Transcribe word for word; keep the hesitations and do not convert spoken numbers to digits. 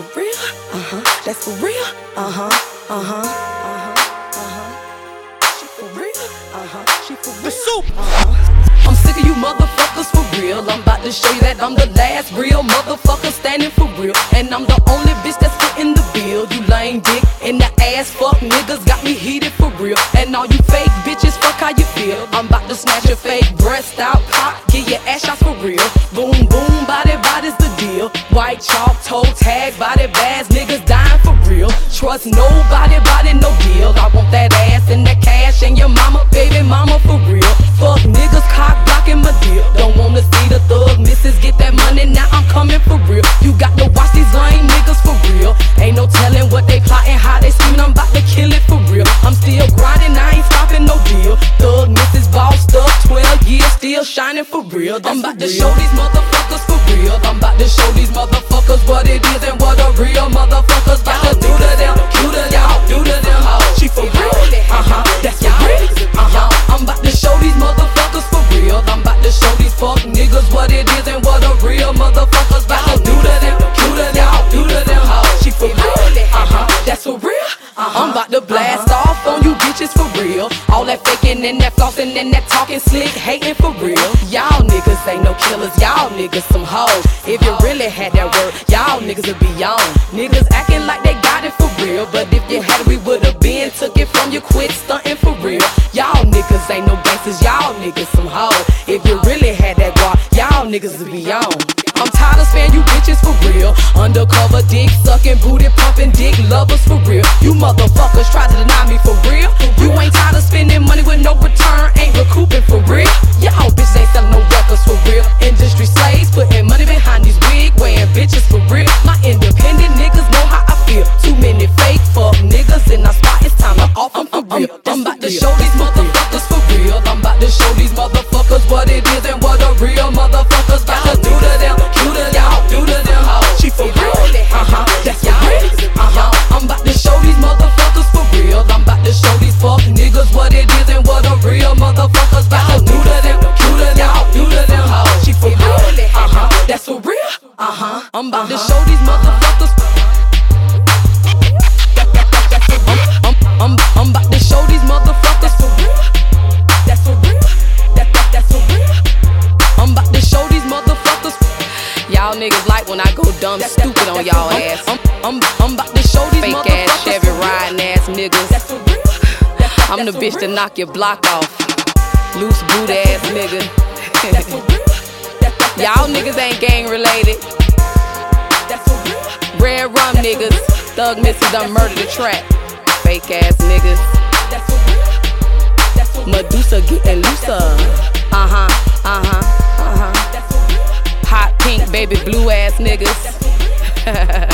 for real? Uh-huh. That's for real? Uh-huh. Uh-huh. Uh-huh. Uh-huh. She for real? Uh-huh. She for real? The soup. Uh-huh. I'm sick of you motherfuckers for real. I'm about to show you that I'm the last real motherfucker standing for real. And I'm the only bitch that's fitting the bill. You lame dick in the ass fuck niggas got me heated for real. And all you fake bitches, fuck how you feel. I'm about to snatch your fake breast out, pop, get your ass shots for real. Boom, boom, body, body's the deal. White chalk, toe tag, body bags, niggas dying for real. Trust nobody, body, no deal. I want that ass and that cash and your mama, baby mama for real. Fuck niggas, cock blocking my deal. Don't wanna see the thug missus get that money, now I'm coming for real. You got to watch these lame niggas for real. Ain't no telling what they plotting, how they scheming, I'm about to kill it for real. I'm still grinding, I ain't stopping no deal. Thug missus bossed up, twelve years, still shining for real. I'm about to show these motherfuckers for real. I'm about to show these motherfuckers what it is and what a real motherfuckers about to do to them. Do to y'all, do to them. She for real, uh-huh, that's for real, uh-huh. I'm about to show these motherfuckers for real. I'm about to show these fuck niggas what it is and what a real motherfuckers about to do to them. Do to y'all, do to them. She for real, uh-huh, that's for real, uh-huh. I'm about to blast off on you bitches for real. All that faking and that flossing and that talking slick, hating for real. Y'all niggas ain't no killers, y'all niggas some hoes. If you really had that word, y'all niggas would be on. Niggas acting like they got it for real, but if you had it, we would've been took it from you, quit stunting for real. Y'all niggas ain't no gangsters, y'all niggas some hoes. If you really had that guard, y'all niggas would be on. I'm tired of sparing you bitches for real. Undercover dick sucking, booty pumping, dick lovers for real. You motherfuckers try to deny me for real. You ain't tired of spending money with no return, ain't recouping for real. Y'all bitches ain't selling no records for real. Industry slaves putting money behind these wig wearing bitches for real. My independent niggas know how I feel. Too many fake fuck niggas in our spot, it's time to off them for real. I'm about to show these motherfuckers for real. I'm about to show these motherfuckers what it is and what a real motherfuckers about to do to them. Do to y'all, do to them. She for real, uh-huh, that's for real, uh-huh. I'm about to show these motherfuckers for real. I'm about to show these fuck niggas what it is and what a real motherfuckers about to do to them. Do to y'all, do to them. She for real, uh-huh, that's for real, uh-huh. I'm about to show these motherfuckers. I'm, I'm, I'm about to show these motherfuckers for real. That's for real. That, that, that's for real. I'm about to show these motherfuckers. Y'all niggas like when I go dumb that, stupid that, on y'all ass. I'm, I'm, I'm about to show these fake ass Chevy riding ass niggas. That's for real. That, that, I'm the bitch to knock your block off. Loose boot ass nigga. That's for real. That, that, y'all niggas ain't gang related. That's for real. Red rum niggas. Thug missus done murdered the track. Fake ass niggas. That's for real. That's for real. Medusa getting looser. Uh-huh, uh-huh, uh-huh. Hot pink baby blue ass niggas.